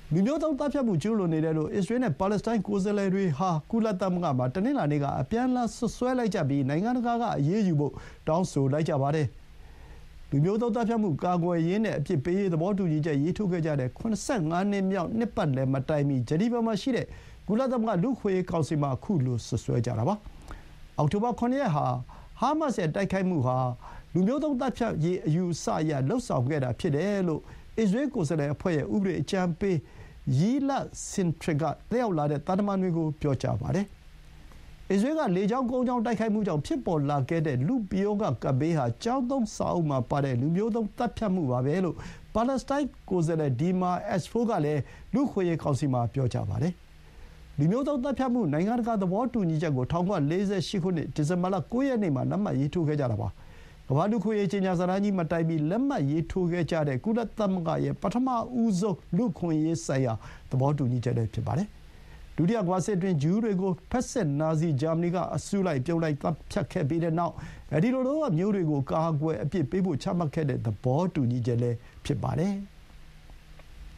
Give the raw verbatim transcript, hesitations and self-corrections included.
လူမျိုးတုံးတပ်ဖြတ်မှုကျူးလွန်နေတယ်လို့အစ္စရေးနဲ့ပါလက်စတိုင်းကိုယ်စားလှယ်တွေဟာကုလသမဂ္ဂမှာတနင်္လာနေ့ကအပြန်အလှန်ဆွဆွဲလိုက်ကြပြီးနိုင်ငံတကာကအရေးယူဖို့တောင်းဆိုလိုက်ကြပါတယ်။လူမျိုးတုံးတပ်ဖြတ်မှုကာကွယ်ရေးနဲ့အပြစ်ပေးရေးသဘောတူညီချက်ရေးထိုးခဲ့ကြတဲ့၇၅နှစ်မြောက်နှစ်ပတ်လည်မတိုင်မီဂျနီဗာမှာရှိတဲ့ကုလသမဂ္ဂလူ့အခွင့်အရေးကောင်စီမှာအခုလိုဆွဆွဲကြတာပါ။အောက်တိုဘာခုနှစ်ရက်ဟာဟာမတ်စ်ရဲ့တိုက်ခိုက်မှုဟာလူမျိုးတုံးတပ်ဖြတ်ရေးအယူအဆအရလှုပ်ဆောင်ခဲ့တာဖြစ်တယ်လို့အစ္စရေးကိုယ်စားလှယ်အဖွဲ့ရဲ့ဥပဒေအကြံပေးရီလတ်စင်ထရစ်ကတက်ရောက်လာတဲ့တာတမန်တွေကိုပြောကြားပါတယ်။အစ္စရေးကလေကြောင်းကုန်းကြောင်းတိုက်ခိုက်မှုကြောင့်ဖြစ်ပေါ်လာခဲ့တဲ့လူပယောဂကပ်ဘေးဟာကြောင်းသုံးစာအုပ်မှာပါတဲ့လူမျိုးတုံးတပ်ဖြတ်မှုပါပဲလို့ပါလက်စတိုင်းကိုယ်စားလှယ်ဒီမာအက်စ်ဖိုးကလည်းလူ့အခွင့်အရေးကောင်စီမှာပြောကြားပါတယ်။လူမျိုးတုံးတပ်ဖြတ်မှုနိုင်ငံတကာသဘောတူညီချက်ကို၁၉၄၈ခုနှစ်ဒီဇင်ဘာလ၉ရက်နေ့မှာလက်မှတ်ရေးထိုးခဲ့ကြတာပါ။ကမ္ဘာ့လူ့အခွင့်အရေးကြေညာစာတမ်းကြီးမတိုင်မီလက်မှတ်ရေးထိုးခဲ့ကြတဲ့ကုလသမဂ္ဂရဲ့ပထမဦးဆုံးလူ့အခွင့်အရေးဆိုင်ရာသဘောတူညီချက်လည်းဖြစ်ပါတယ်။ဒုတိယကမ္ဘာစစ်အတွင်းဂျူးတွေကိုဖက်စစ်နာဇီဂျာမနီကအစုလိုက်အပြုံလိုက်သတ်ဖြတ်ခဲ့ပြီးတဲ့နောက်အဲဒီလိုလုပ်ရပ်မျိုးတွေကိုကာကွယ်အပြစ်ပေးဖို့ချမှတ်ခဲ့တဲ့သဘောတူညီချက်လည်းဖြစ်ပါတယ်။